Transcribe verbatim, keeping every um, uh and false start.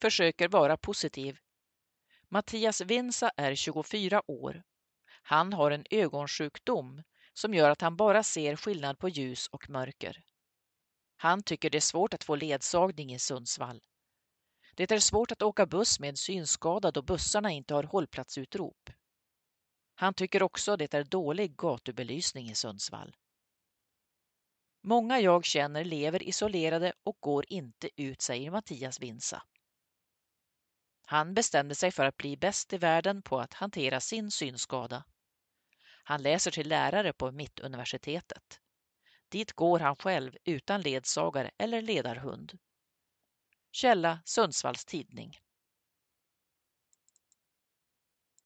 försöker vara positiv. Mattias Vinsa är tjugofyra år. Han har en ögonsjukdom som gör att han bara ser skillnad på ljus och mörker. Han tycker det är svårt att få ledsagning i Sundsvall. Det är svårt att åka buss med synskada då bussarna inte har hållplatsutrop. Han tycker också det är dålig gatubelysning i Sundsvall. Många jag känner lever isolerade och går inte ut, säger Mattias Vinsa. Han bestämde sig för att bli bäst i världen på att hantera sin synskada. Han läser till lärare på Mittuniversitetet. Dit går han själv utan ledsagare eller ledarhund. Källa Sundsvalls Tidning.